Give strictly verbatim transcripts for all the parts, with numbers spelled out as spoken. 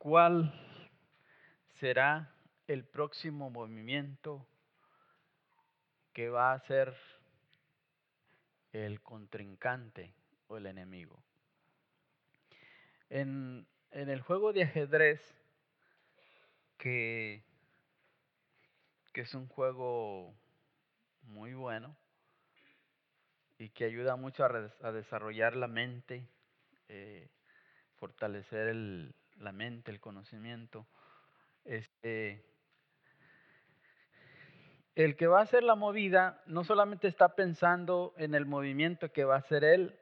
¿Cuál será el próximo movimiento que va a hacer el contrincante o el enemigo? En, en el juego de ajedrez, que, que es un juego muy bueno y que ayuda mucho a, res- a desarrollar la mente, eh, fortalecer el- la mente, el conocimiento. Este, el que va a hacer la movida no solamente está pensando en el movimiento que va a hacer él,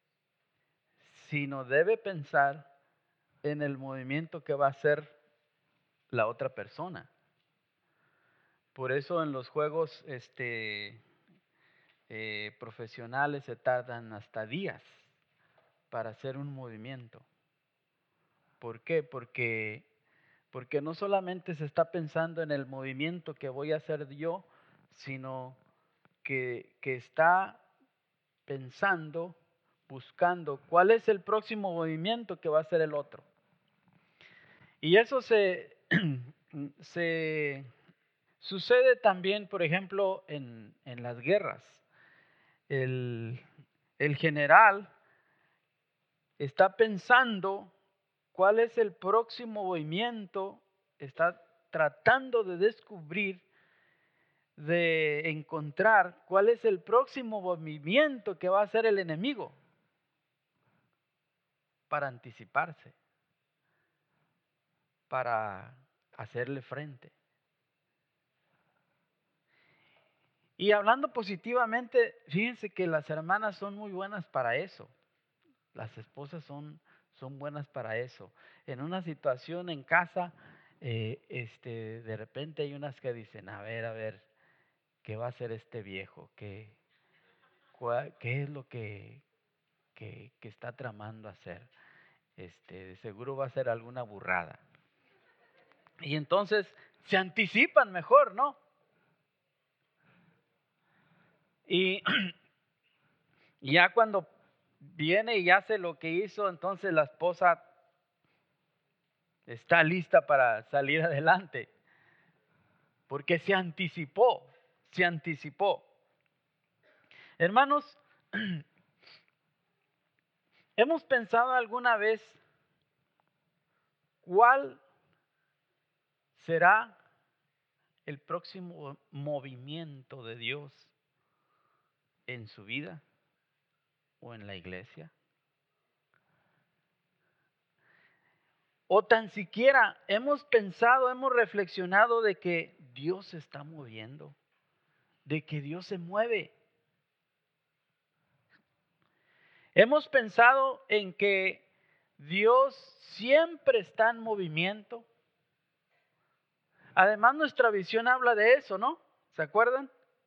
sino debe pensar en el movimiento que va a hacer la otra persona. Por eso en los juegos este, eh, profesionales se tardan hasta días para hacer un movimiento. ¿Por qué? Porque, porque no solamente se está pensando en el movimiento que voy a hacer yo, sino que, que está pensando, buscando cuál es el próximo movimiento que va a hacer el otro. Y eso se, se sucede también, por ejemplo, en, en las guerras. El, el general está pensando cuál es el próximo movimiento, está tratando de descubrir, de encontrar cuál es el próximo movimiento que va a hacer el enemigo para anticiparse, para hacerle frente. Y hablando positivamente, fíjense que las hermanas son muy buenas para eso. Las esposas son, son buenas para eso. En una situación en casa, eh, este, de repente hay unas que dicen, a ver, a ver, ¿qué va a hacer este viejo? ¿Qué, cua- qué es lo que, que, que está tramando hacer? Este, de seguro va a ser alguna burrada. Y entonces se anticipan mejor, ¿no? Y ya cuando viene y hace lo que hizo, entonces la esposa está lista para salir adelante, porque se anticipó, se anticipó. Hermanos, ¿hemos pensado alguna vez cuál será el próximo movimiento de Dios en su vida o en la iglesia? O tan siquiera hemos pensado, hemos reflexionado de que Dios se está moviendo, de que Dios se mueve. Hemos pensado en que Dios siempre está en movimiento. Además, nuestra visión habla de eso, ¿no? ¿Se acuerdan?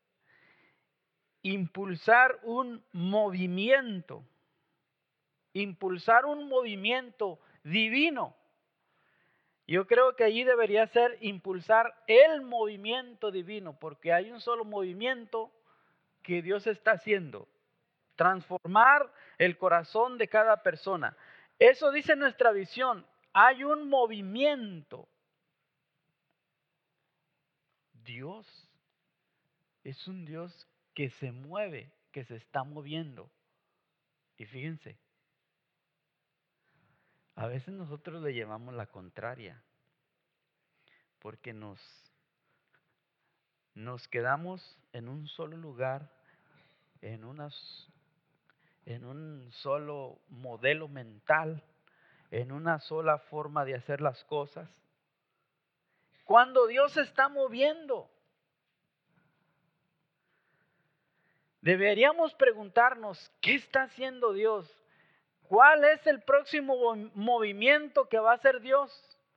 Impulsar un movimiento, impulsar un movimiento divino. Yo creo que allí debería ser impulsar el movimiento divino, porque hay un solo movimiento que Dios está haciendo, transformar el corazón de cada persona. Eso dice nuestra visión, hay un movimiento. Dios es un Dios que se mueve, que se está moviendo. Y fíjense, a veces nosotros le llevamos la contraria, porque nos, nos quedamos en un solo lugar, en, unas, en un solo modelo mental, en una sola forma de hacer las cosas. Cuando Dios se está moviendo, deberíamos preguntarnos, ¿qué está haciendo Dios? ¿Cuál es el próximo movimiento que va a hacer Dios?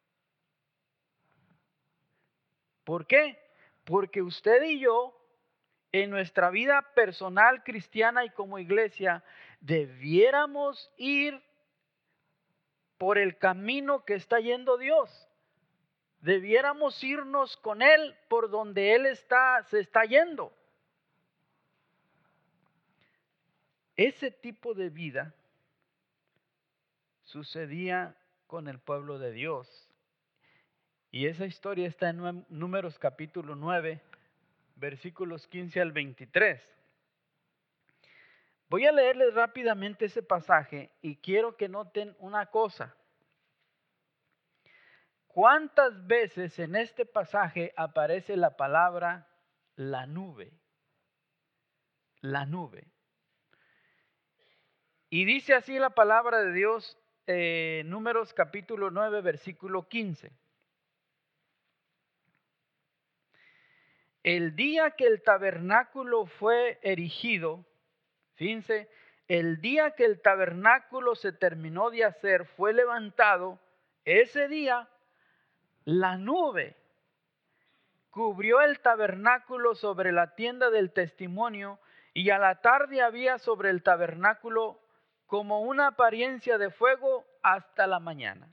¿Por qué? Porque usted y yo, en nuestra vida personal cristiana y como iglesia, debiéramos ir por el camino que está yendo Dios. Debiéramos irnos con Él por donde Él está, se está yendo. Ese tipo de vida sucedía con el pueblo de Dios Y esa historia está en Números capítulo nueve, versículos quince al veintitrés. Voy a leerles rápidamente ese pasaje y quiero que noten una cosa. ¿Cuántas veces en este pasaje aparece la palabra la nube? La nube. Y dice así la palabra de Dios, eh, Números capítulo nueve, versículo quince. El día que el tabernáculo fue erigido, fíjense, el día que el tabernáculo se terminó de hacer, fue levantado, ese día la nube cubrió el tabernáculo sobre la tienda del testimonio, y a la tarde había sobre el tabernáculo como una apariencia de fuego hasta la mañana.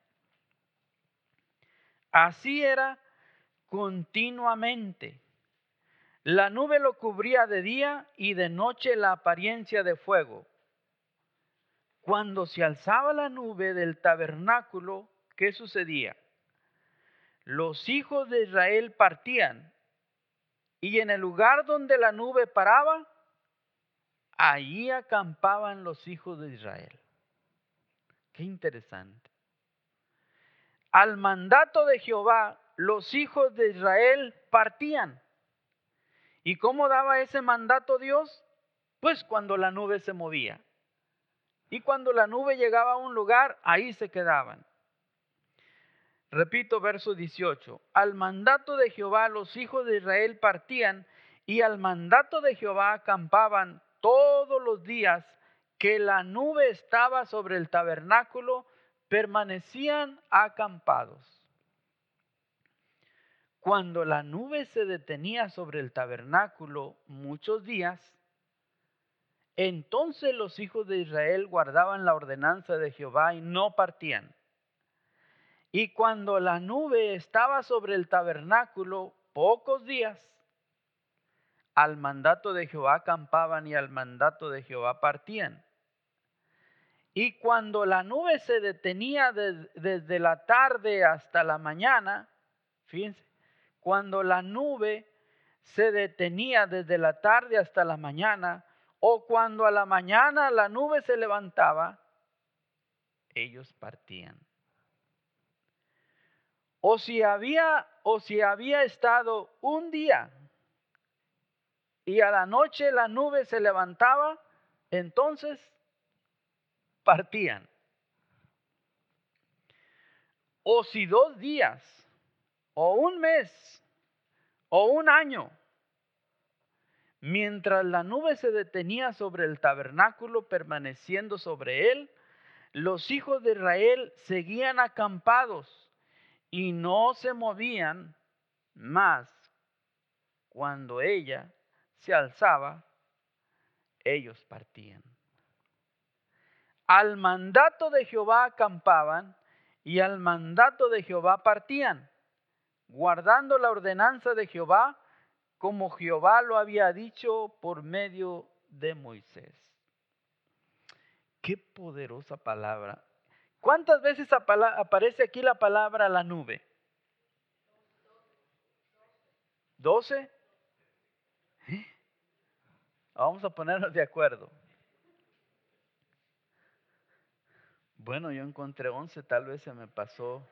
Así era continuamente. La nube lo cubría de día y de noche la apariencia de fuego. Cuando se alzaba la nube del tabernáculo, ¿qué sucedía? Los hijos de Israel partían, y en el lugar donde la nube paraba, allí acampaban los hijos de Israel. Qué interesante. Al mandato de Jehová, los hijos de Israel partían. ¿Y cómo daba ese mandato Dios? Pues cuando la nube se movía. Y cuando la nube llegaba a un lugar, ahí se quedaban. Repito, verso dieciocho. Al mandato de Jehová los hijos de Israel partían, y al mandato de Jehová acampaban todos los días que la nube estaba sobre el tabernáculo, permanecían acampados. Cuando la nube se detenía sobre el tabernáculo muchos días, entonces los hijos de Israel guardaban la ordenanza de Jehová y no partían. Y cuando la nube estaba sobre el tabernáculo pocos días, al mandato de Jehová acampaban y al mandato de Jehová partían. Y cuando la nube se detenía de, desde la tarde hasta la mañana, fíjense, cuando la nube se detenía desde la tarde hasta la mañana, o cuando a la mañana la nube se levantaba, ellos partían. O si había, o si había estado un día y a la noche la nube se levantaba, entonces partían. O si dos días, o un mes, o un año, mientras la nube se detenía sobre el tabernáculo, permaneciendo sobre él, los hijos de Israel seguían acampados y no se movían más. Cuando ella se alzaba, ellos partían. Al mandato de Jehová acampaban y al mandato de Jehová partían, guardando la ordenanza de Jehová, como Jehová lo había dicho por medio de Moisés. Qué poderosa palabra. ¿Cuántas veces aparece aquí la palabra la nube? ¿Doce? Vamos a ponernos de acuerdo. Bueno, yo encontré once, tal vez se me pasó.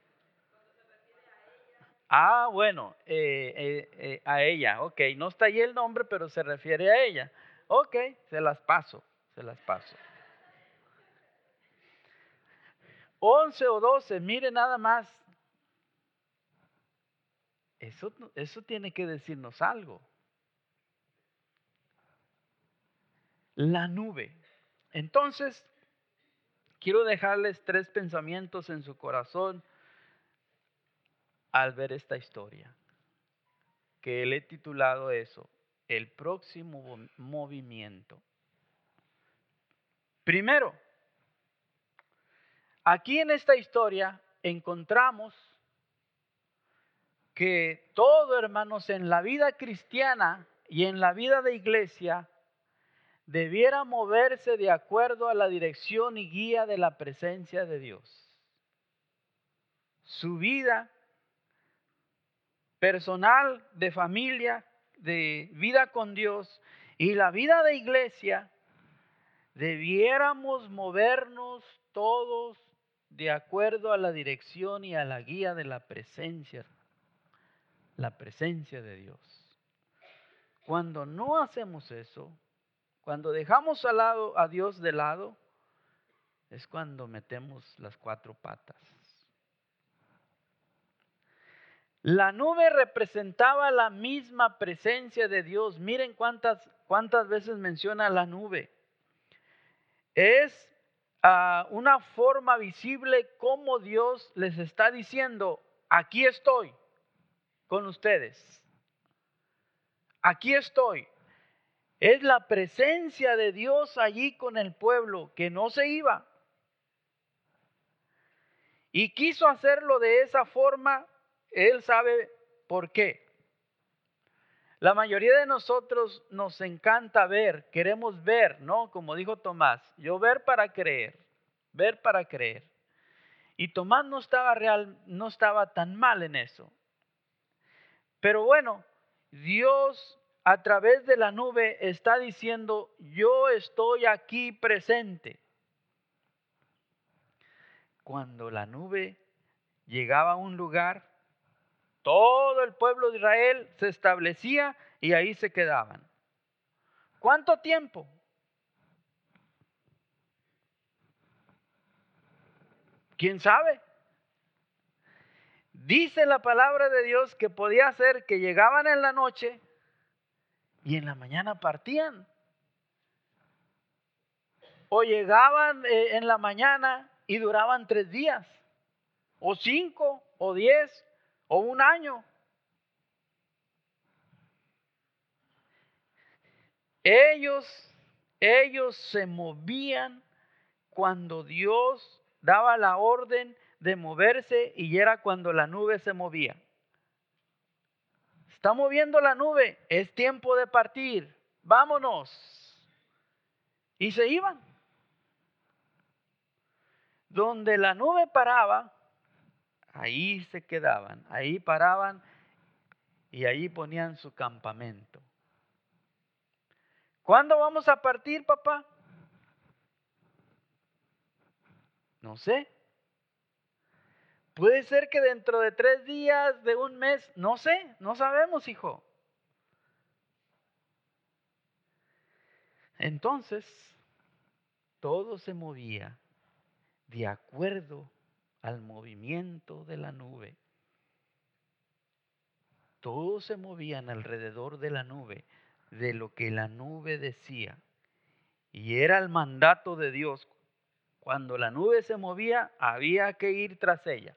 Ah, bueno, eh, eh, eh, a ella, ok. No está ahí el nombre, pero se refiere a ella. Ok, se las paso, se las paso. Once o doce, mire nada más. Eso, eso tiene que decirnos algo. La nube. Entonces, quiero dejarles tres pensamientos en su corazón al ver esta historia, que le he titulado eso, el próximo movimiento. Primero, aquí en esta historia encontramos que todo, hermanos, en la vida cristiana y en la vida de iglesia debiera moverse de acuerdo a la dirección y guía de la presencia de Dios. Su vida personal, de familia, de vida con Dios y la vida de iglesia, debiéramos movernos todos de acuerdo a la dirección y a la guía de la presencia, la presencia de Dios. Cuando no hacemos eso, cuando dejamos al lado a Dios de lado, es cuando metemos las cuatro patas. La nube representaba la misma presencia de Dios. Miren cuántas, cuántas veces menciona la nube. Es uh, una forma visible como Dios les está diciendo, aquí estoy con ustedes. Aquí estoy. Es la presencia de Dios allí con el pueblo que no se iba. Y quiso hacerlo de esa forma. Él sabe por qué. La mayoría de nosotros nos encanta ver, queremos ver, ¿no? Como dijo Tomás, yo ver para creer, ver para creer. Y Tomás no estaba real, no estaba tan mal en eso. Pero bueno, Dios a través de la nube está diciendo, yo estoy aquí presente. Cuando la nube llegaba a un lugar, todo el pueblo de Israel se establecía y ahí se quedaban. ¿Cuánto tiempo? ¿Quién sabe? Dice la palabra de Dios que podía ser que llegaban en la noche y en la mañana partían. O llegaban eh, en la mañana y duraban tres días, o cinco, o diez, o un año. Ellos, ellos se movían cuando Dios daba la orden de moverse y era cuando la nube se movía. Está moviendo la nube, es tiempo de partir, vámonos. Y se iban. Donde la nube paraba, ahí se quedaban, ahí paraban y ahí ponían su campamento. ¿Cuándo vamos a partir, papá? No sé. Puede ser que dentro de tres días, de un mes, no sé, no sabemos, hijo. Entonces, todo se movía de acuerdo al movimiento de la nube. Todos se movían alrededor de la nube, de lo que la nube decía. Y era el mandato de Dios. Cuando la nube se movía, había que ir tras ella.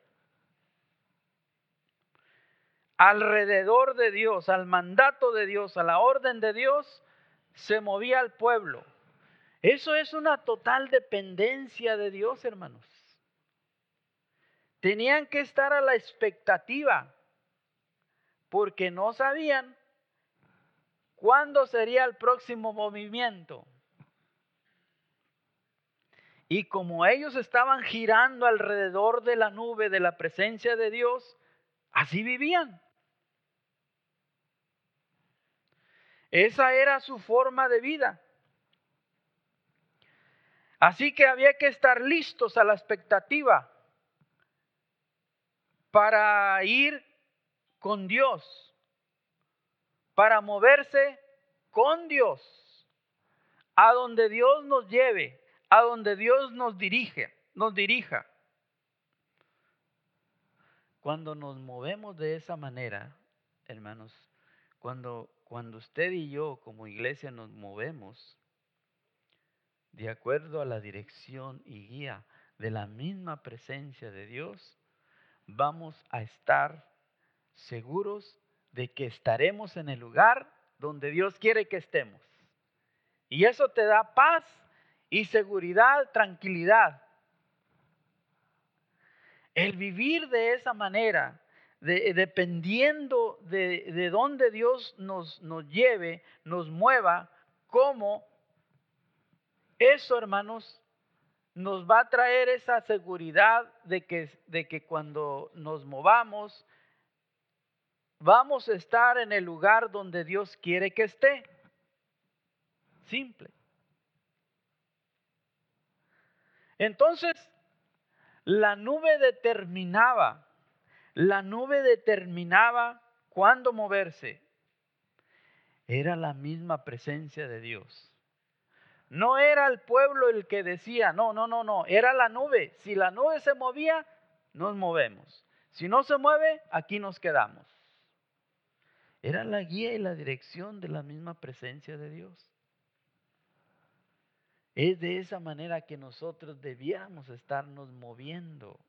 Alrededor de Dios, al mandato de Dios, a la orden de Dios, se movía el pueblo. Eso es una total dependencia de Dios, hermanos. Tenían que estar a la expectativa, porque no sabían cuándo sería el próximo movimiento. Y como ellos estaban girando alrededor de la nube de la presencia de Dios, así vivían. Esa era su forma de vida. Así que había que estar listos a la expectativa para ir con Dios, para moverse con Dios, a donde Dios nos lleve, a donde Dios nos dirige, nos dirija. Cuando nos movemos de esa manera, hermanos, cuando, cuando usted y yo como iglesia nos movemos de acuerdo a la dirección y guía de la misma presencia de Dios, vamos a estar seguros de que estaremos en el lugar donde Dios quiere que estemos. Y eso te da paz y seguridad, tranquilidad. El vivir de esa manera, de, dependiendo de, de dónde Dios nos, nos lleve, nos mueva, cómo, eso, hermanos, nos va a traer esa seguridad de que, de que cuando nos movamos, vamos a estar en el lugar donde Dios quiere que esté. Simple. Entonces, la nube determinaba, la nube determinaba cuándo moverse. Era la misma presencia de Dios. No era el pueblo el que decía, no, no, no, no, era la nube. Si la nube se movía, nos movemos. Si no se mueve, aquí nos quedamos. Era la guía y la dirección de la misma presencia de Dios. Es de esa manera que nosotros debiéramos estarnos moviendo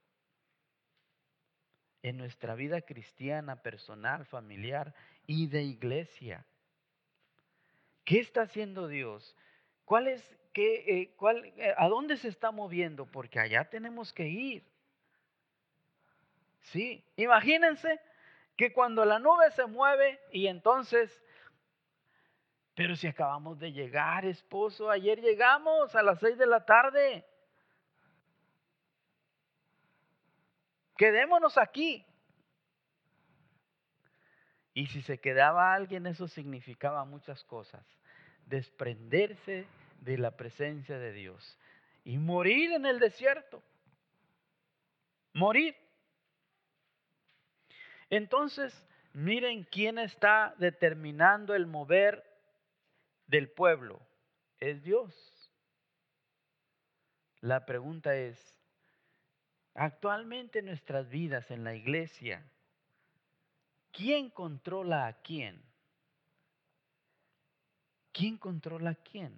en nuestra vida cristiana, personal, familiar y de iglesia. ¿Qué está haciendo Dios? ¿Cuál es, qué, eh, cuál, eh, ¿A dónde se está moviendo? Porque allá tenemos que ir. Sí, imagínense que cuando la nube se mueve y entonces, pero si acabamos de llegar, esposo, ayer llegamos a las seis de la tarde. Quedémonos aquí. Y si se quedaba alguien, eso significaba muchas cosas. Desprenderse de la presencia de Dios y morir en el desierto. Morir. Entonces, miren quién está determinando el mover del pueblo. Es Dios. La pregunta es, actualmente en nuestras vidas, en la iglesia, ¿quién controla a quién? ¿Quién controla a quién?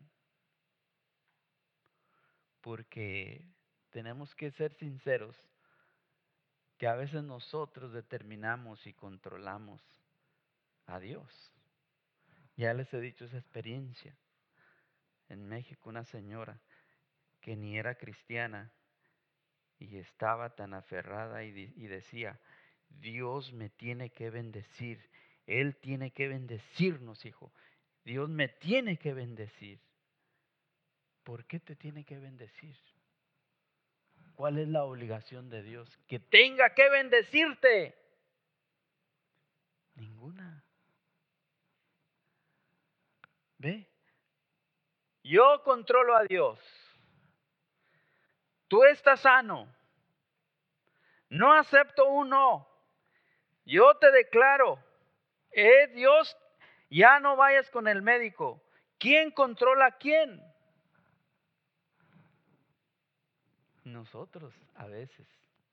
Porque tenemos que ser sinceros que a veces nosotros determinamos y controlamos a Dios. Ya les he dicho esa experiencia. En México una señora que ni era cristiana y estaba tan aferrada y, y decía, Dios me tiene que bendecir, Él tiene que bendecirnos, hijo. Dios me tiene que bendecir. ¿Por qué te tiene que bendecir? ¿Cuál es la obligación de Dios? Que tenga que bendecirte. Ninguna. ¿Ve? Yo controlo a Dios. Tú estás sano. No acepto un no. Yo te declaro, eh, Dios, ya no vayas con el médico. ¿Quién controla a quién? Nosotros a veces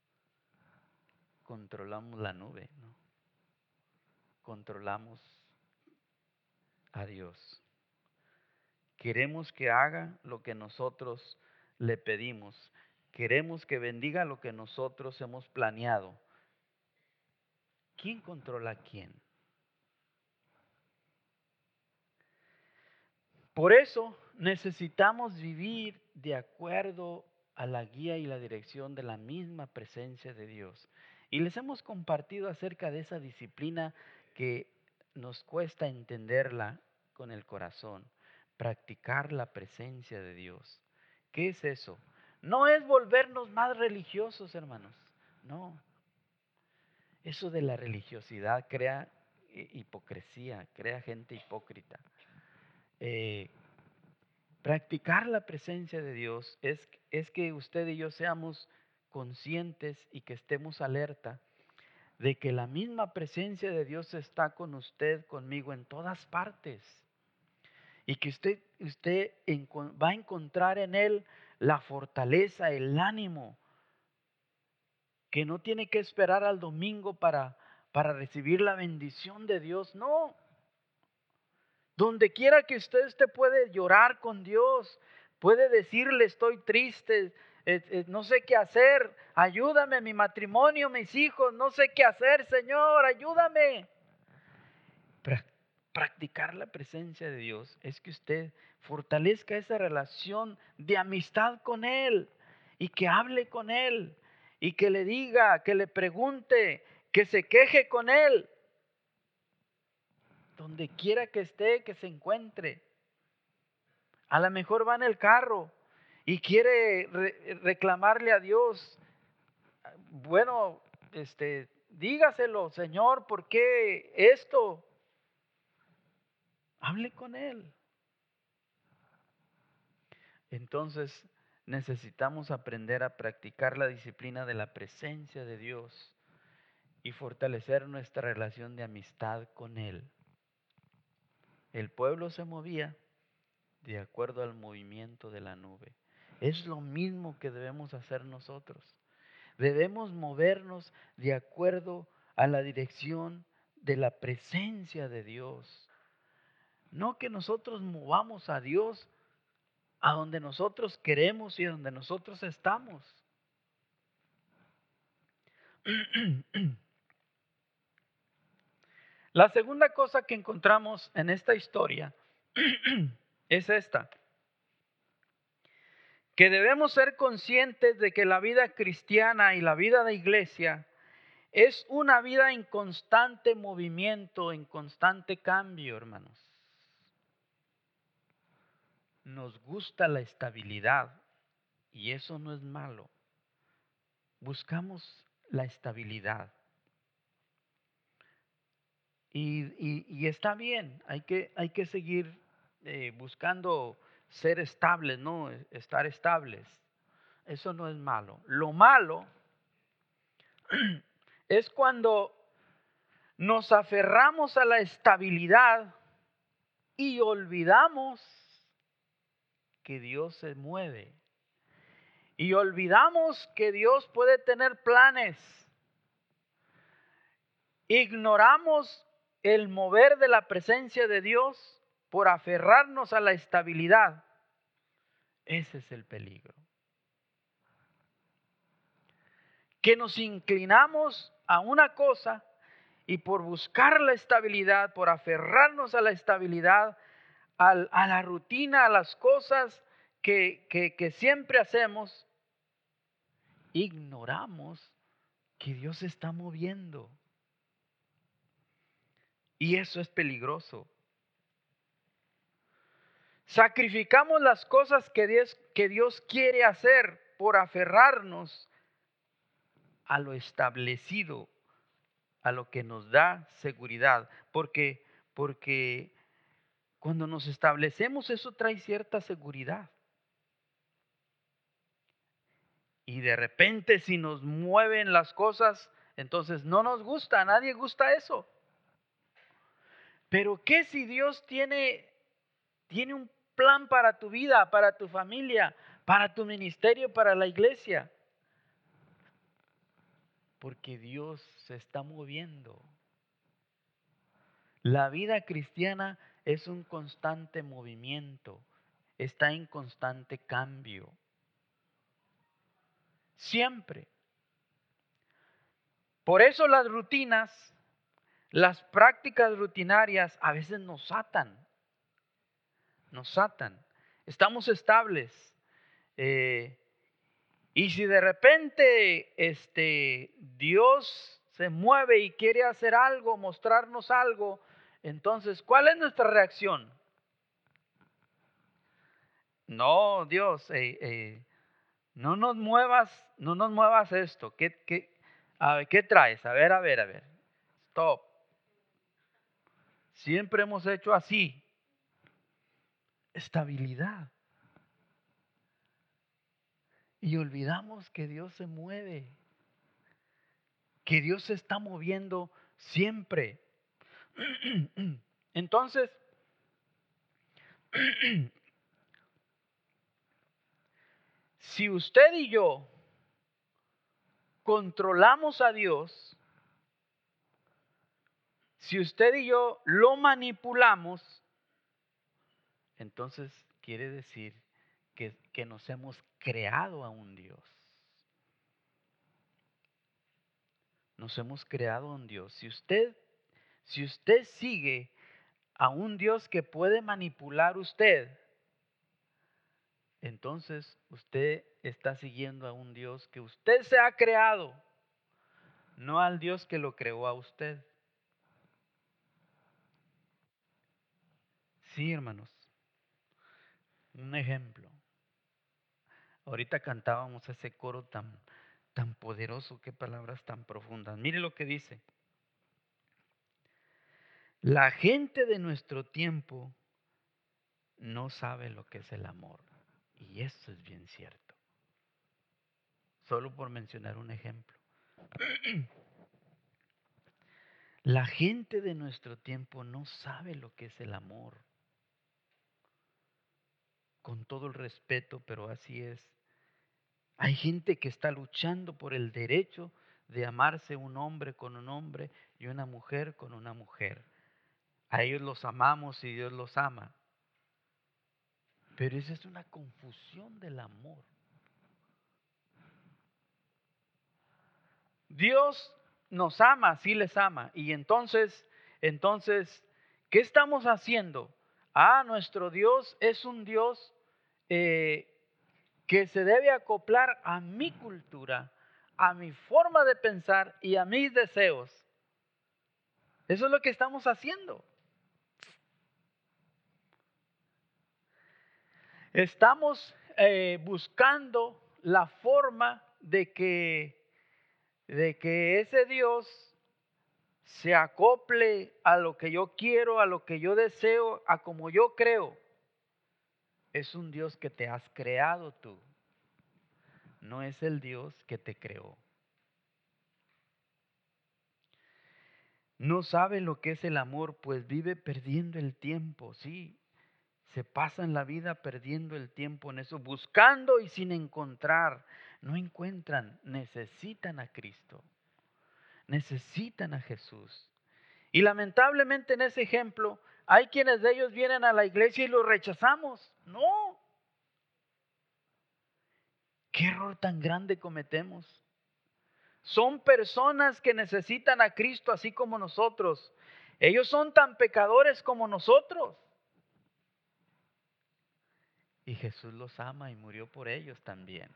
controlamos la nube, ¿no? Controlamos a Dios. Queremos que haga lo que nosotros le pedimos. Queremos que bendiga lo que nosotros hemos planeado. ¿Quién controla a quién? Por eso necesitamos vivir de acuerdo a la guía y la dirección de la misma presencia de Dios. Y les hemos compartido acerca de esa disciplina que nos cuesta entenderla con el corazón, practicar la presencia de Dios. ¿Qué es eso? No es volvernos más religiosos, hermanos, no. Eso de la religiosidad crea hipocresía, crea gente hipócrita. Eh, practicar la presencia de Dios es, es que usted y yo seamos conscientes y que estemos alerta de que la misma presencia de Dios está con usted, conmigo en todas partes. Y que usted, usted va a encontrar en Él la fortaleza, el ánimo, que no tiene que esperar al domingo para, para recibir la bendición de Dios, no. Donde quiera que usted esté puede llorar con Dios, puede decirle estoy triste, eh, eh, no sé qué hacer, ayúdame, mi matrimonio, mis hijos, no sé qué hacer, Señor, ayúdame. Pra- practicar la presencia de Dios es que usted fortalezca esa relación de amistad con Él y que hable con Él y que le diga, que le pregunte, que se queje con Él. Donde quiera que esté, que se encuentre. A lo mejor va en el carro y quiere re- reclamarle a Dios. Bueno, este, dígaselo, Señor, ¿por qué esto? Hable con Él. Entonces necesitamos aprender a practicar la disciplina de la presencia de Dios y fortalecer nuestra relación de amistad con Él. El pueblo se movía de acuerdo al movimiento de la nube. Es lo mismo que debemos hacer nosotros. Debemos movernos de acuerdo a la dirección de la presencia de Dios. No que nosotros movamos a Dios a donde nosotros queremos y a donde nosotros estamos. La segunda cosa que encontramos en esta historia es esta: que debemos ser conscientes de que la vida cristiana y la vida de iglesia es una vida en constante movimiento, en constante cambio, hermanos. Nos gusta la estabilidad y eso no es malo. Buscamos la estabilidad. Y, y, y está bien, hay que, hay que seguir eh, buscando ser estables, ¿no? Estar estables. Eso no es malo. Lo malo es cuando nos aferramos a la estabilidad y olvidamos que Dios se mueve. Y olvidamos que Dios puede tener planes. Ignoramos el mover de la presencia de Dios por aferrarnos a la estabilidad. Ese es el peligro. Que nos inclinamos a una cosa y por buscar la estabilidad, por aferrarnos a la estabilidad, al, a la rutina, a las cosas que, que, que siempre hacemos, ignoramos que Dios se está moviendo. Y eso es peligroso. Sacrificamos las cosas que Dios, que Dios quiere hacer por aferrarnos a lo establecido, a lo que nos da seguridad. Porque, porque cuando nos establecemos, eso trae cierta seguridad. Y de repente si nos mueven las cosas, entonces no nos gusta, a nadie gusta eso. Pero ¿qué si Dios tiene, tiene un plan para tu vida, para tu familia, para tu ministerio, para la iglesia? Porque Dios se está moviendo. La vida cristiana es un constante movimiento, está en constante cambio. Siempre. Por eso las rutinas, las prácticas rutinarias a veces nos atan. Nos atan. Estamos estables. Eh, y si de repente este, Dios se mueve y quiere hacer algo, mostrarnos algo, entonces, ¿cuál es nuestra reacción? No, Dios, eh, eh, no nos muevas, no nos muevas esto. ¿Qué, qué, a ver, ¿qué traes? A ver, a ver, a ver. Stop. Siempre hemos hecho así. Estabilidad. Y olvidamos que Dios se mueve. Que Dios se está moviendo siempre. Entonces, si usted y yo controlamos a Dios, si usted y yo lo manipulamos, entonces quiere decir que, que nos hemos creado a un Dios. Nos hemos creado a un Dios. Si usted, si usted sigue a un Dios que puede manipular usted, entonces usted está siguiendo a un Dios que usted se ha creado, no al Dios que lo creó a usted. Sí, hermanos. Un ejemplo. Ahorita cantábamos ese coro tan, tan poderoso, qué palabras tan profundas. Mire lo que dice. La gente de nuestro tiempo no sabe lo que es el amor. Y eso es bien cierto. Solo por mencionar un ejemplo. La gente de nuestro tiempo no sabe lo que es el amor. Con todo el respeto, pero así es. Hay gente que está luchando por el derecho de amarse un hombre con un hombre y una mujer con una mujer. A ellos los amamos y Dios los ama. Pero esa es una confusión del amor. Dios nos ama, sí les ama. Y entonces, entonces, ¿qué estamos haciendo? Ah, nuestro Dios es un Dios eh, que se debe acoplar a mi cultura, a mi forma de pensar y a mis deseos. Eso es lo que estamos haciendo. Estamos eh, buscando la forma de que, de que ese Dios se acople a lo que yo quiero, a lo que yo deseo, a como yo creo. Es un Dios que te has creado tú. No es el Dios que te creó. No sabe lo que es el amor, pues vive perdiendo el tiempo, sí. Se pasan la vida perdiendo el tiempo en eso, buscando y sin encontrar. No encuentran, necesitan a Cristo, necesitan a Jesús. Y lamentablemente en ese ejemplo, hay quienes de ellos vienen a la iglesia y los rechazamos. No, qué error tan grande cometemos. Son personas que necesitan a Cristo así como nosotros. Ellos son tan pecadores como nosotros. Y Jesús los ama y murió por ellos también.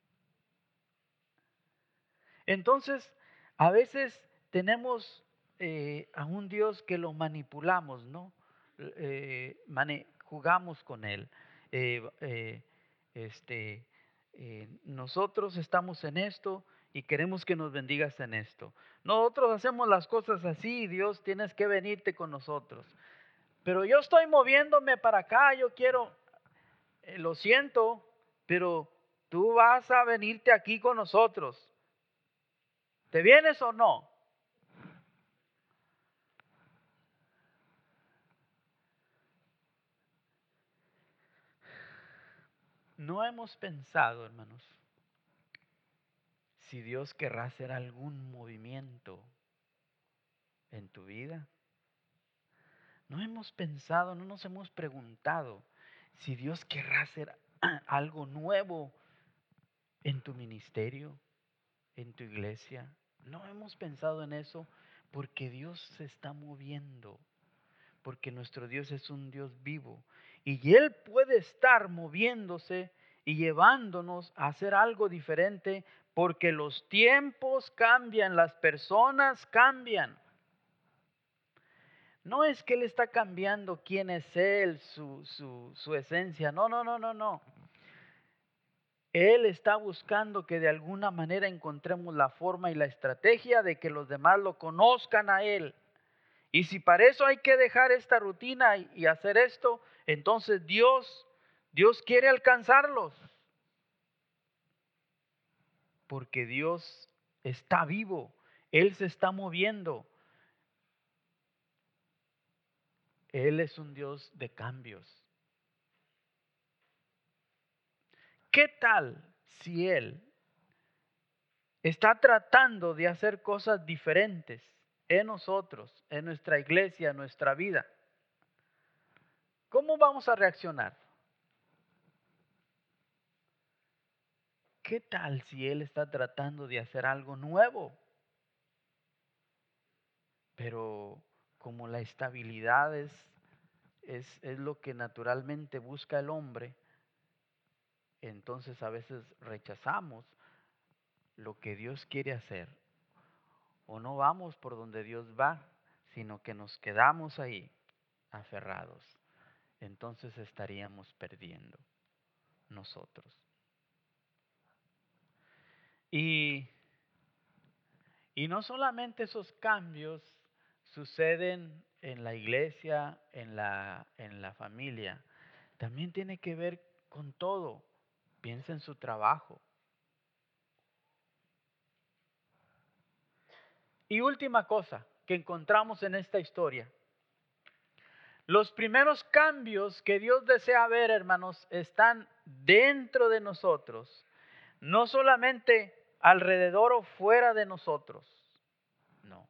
Entonces, a veces tenemos eh, a un Dios que lo manipulamos, ¿no? Eh, mane- jugamos con Él. Eh, eh, este, eh, nosotros estamos en esto y queremos que nos bendigas en esto. Nosotros hacemos las cosas así, Dios, tienes que venirte con nosotros. Pero yo estoy moviéndome para acá, yo quiero, eh, lo siento, pero tú vas a venirte aquí con nosotros. ¿Te vienes o no? No hemos pensado, hermanos, si Dios querrá hacer algún movimiento en tu vida. No hemos pensado, no nos hemos preguntado si Dios querrá hacer algo nuevo en tu ministerio, en tu iglesia. No hemos pensado en eso porque Dios se está moviendo, porque nuestro Dios es un Dios vivo y Él puede estar moviéndose y llevándonos a hacer algo diferente porque los tiempos cambian, las personas cambian. No es que Él está cambiando quién es Él, su, su, su esencia. No, no, no, no, no. Él está buscando que de alguna manera encontremos la forma y la estrategia de que los demás lo conozcan a Él. Y si para eso hay que dejar esta rutina y, y hacer esto, entonces Dios, Dios quiere alcanzarlos. Porque Dios está vivo, Él se está moviendo. Él es un Dios de cambios. ¿Qué tal si Él está tratando de hacer cosas diferentes en nosotros, en nuestra iglesia, en nuestra vida? ¿Cómo vamos a reaccionar? ¿Qué tal si Él está tratando de hacer algo nuevo? Pero como la estabilidad es, es, es lo que naturalmente busca el hombre, entonces a veces rechazamos lo que Dios quiere hacer. O no vamos por donde Dios va, sino que nos quedamos ahí aferrados. Entonces estaríamos perdiendo nosotros. Y, y no solamente esos cambios suceden en la iglesia, en la, en la familia, también tiene que ver con todo. Piensa en su trabajo. Y última cosa que encontramos en esta historia. Los primeros cambios que Dios desea ver, hermanos, están dentro de nosotros, no solamente alrededor o fuera de nosotros. No.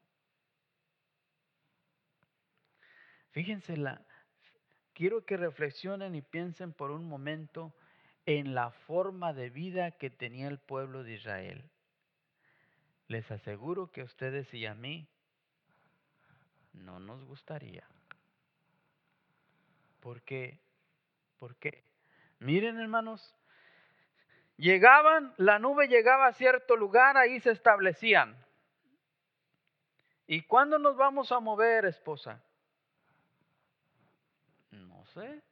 Fíjense, la, quiero que reflexionen y piensen por un momento en la forma de vida que tenía el pueblo de Israel. Les aseguro que a ustedes y a mí no nos gustaría. ¿Por qué? ¿Por qué? Miren, hermanos, llegaban, la nube llegaba a cierto lugar, ahí se establecían. ¿Y cuándo nos vamos a mover, esposa? No sé.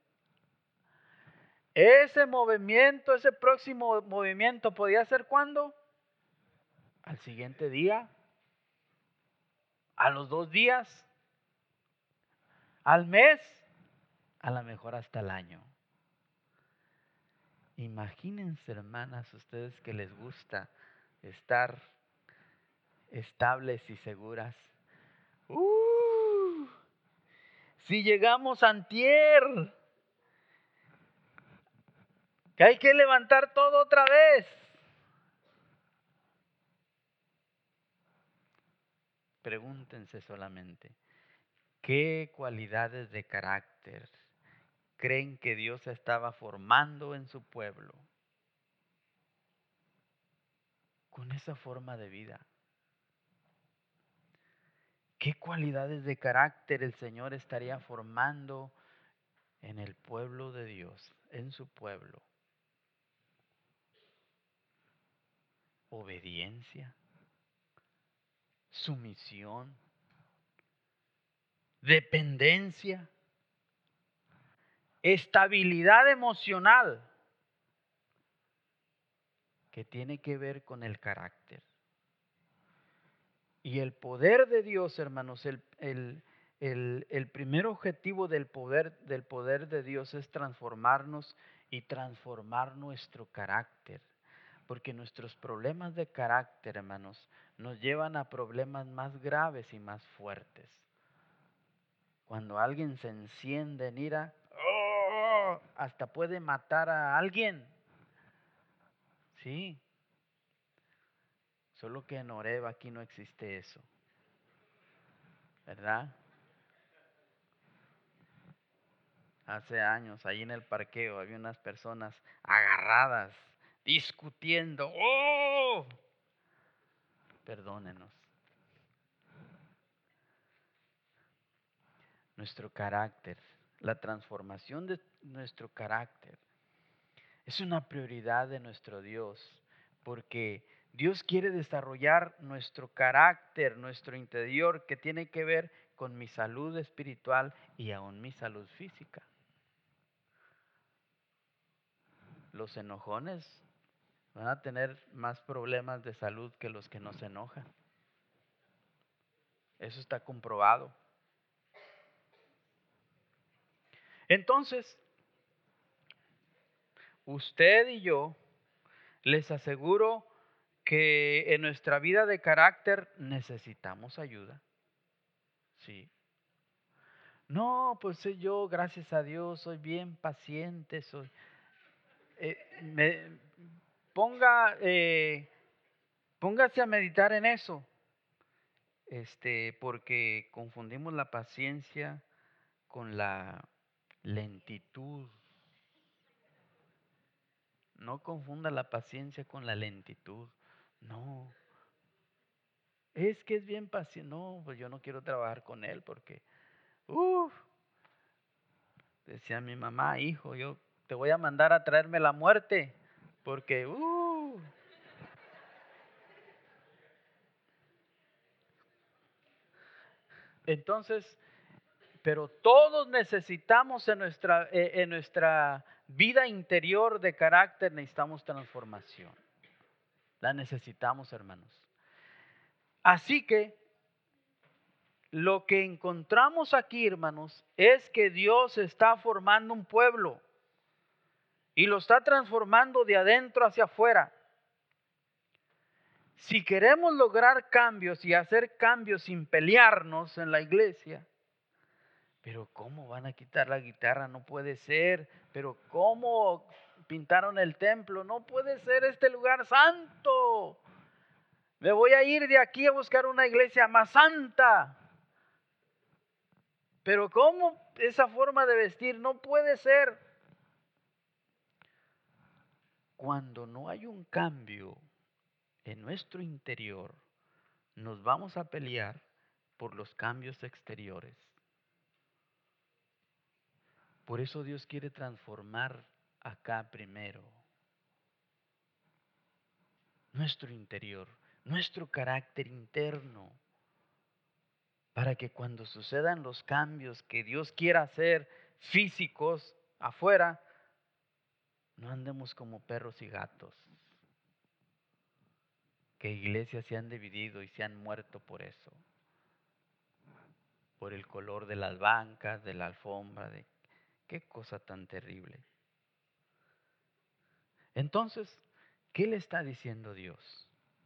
Ese movimiento, ese próximo movimiento, ¿podía ser cuándo? Al siguiente día, a los dos días, al mes, a lo mejor hasta el año. Imagínense, hermanas, ustedes que les gusta estar estables y seguras. Uh, si llegamos antier, que hay que levantar todo otra vez. Pregúntense solamente, ¿qué cualidades de carácter creen que Dios estaba formando en su pueblo con esa forma de vida? ¿Qué cualidades de carácter el Señor estaría formando en el pueblo de Dios, en su pueblo? Obediencia, sumisión, dependencia, estabilidad emocional, que tiene que ver con el carácter. Y el poder de Dios, hermanos, el, el, el, el primer objetivo del poder, del poder de Dios es transformarnos y transformar nuestro carácter. Porque nuestros problemas de carácter, hermanos, nos llevan a problemas más graves y más fuertes. Cuando alguien se enciende en ira, ¡oh!, hasta puede matar a alguien. Sí. Solo que en Oreb aquí no existe eso. ¿Verdad? Hace años, ahí en el parqueo, había unas personas agarradas, discutiendo. ¡Oh! Perdónenos. Nuestro carácter, la transformación de nuestro carácter, es una prioridad de nuestro Dios, porque Dios quiere desarrollar nuestro carácter, nuestro interior, que tiene que ver con mi salud espiritual y aún mi salud física. Los enojones van a tener más problemas de salud que los que no se enojan. Eso está comprobado. Entonces, usted y yo, les aseguro que en nuestra vida de carácter necesitamos ayuda. Sí. No, pues yo, gracias a Dios, soy bien paciente, soy... Eh, me, ponga, eh, póngase a meditar en eso, este, porque confundimos la paciencia con la lentitud. No confunda la paciencia con la lentitud. No. Es que es bien paciente. No, pues yo no quiero trabajar con él porque, uff, decía mi mamá, hijo, yo te voy a mandar a traerme la muerte porque, uff. Entonces, pero todos necesitamos en nuestra, eh, en nuestra vida interior de carácter, necesitamos transformación. La necesitamos, hermanos. Así que lo que encontramos aquí, hermanos, es que Dios está formando un pueblo y lo está transformando de adentro hacia afuera. Si queremos lograr cambios y hacer cambios sin pelearnos en la iglesia, pero ¿cómo van a quitar la guitarra? No puede ser. Pero ¿cómo pintaron el templo? No puede ser este lugar santo. Me voy a ir de aquí a buscar una iglesia más santa. Pero ¿cómo esa forma de vestir? No puede ser. Cuando no hay un cambio en nuestro interior, nos vamos a pelear por los cambios exteriores. Por eso Dios quiere transformar acá primero nuestro interior, nuestro carácter interno, para que cuando sucedan los cambios que Dios quiera hacer físicos afuera, no andemos como perros y gatos, que iglesias se han dividido y se han muerto por eso, por el color de las bancas, de la alfombra, de qué cosa tan terrible. Entonces, ¿qué le está diciendo Dios?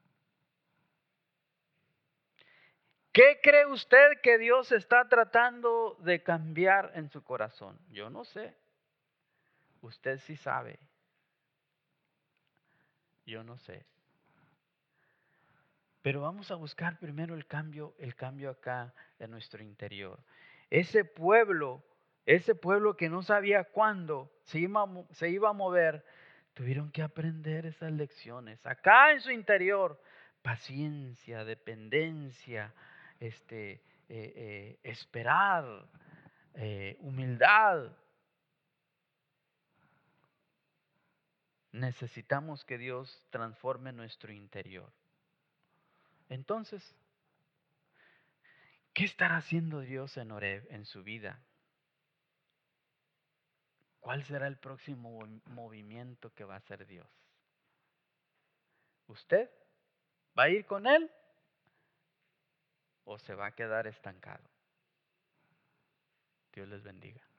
¿Qué cree usted que Dios está tratando de cambiar en su corazón? Yo no sé. Usted sí sabe. Yo no sé. Pero vamos a buscar primero el cambio, el cambio acá en nuestro interior. Ese pueblo, ese pueblo que no sabía cuándo se iba, se iba a mover, tuvieron que aprender esas lecciones. Acá en su interior, paciencia, dependencia, este, eh, eh, esperar, eh, humildad. Necesitamos que Dios transforme nuestro interior. Entonces, ¿qué estará haciendo Dios en Horeb, en su vida? ¿Cuál será el próximo movimiento que va a hacer Dios? ¿Usted va a ir con Él o se va a quedar estancado? Dios les bendiga.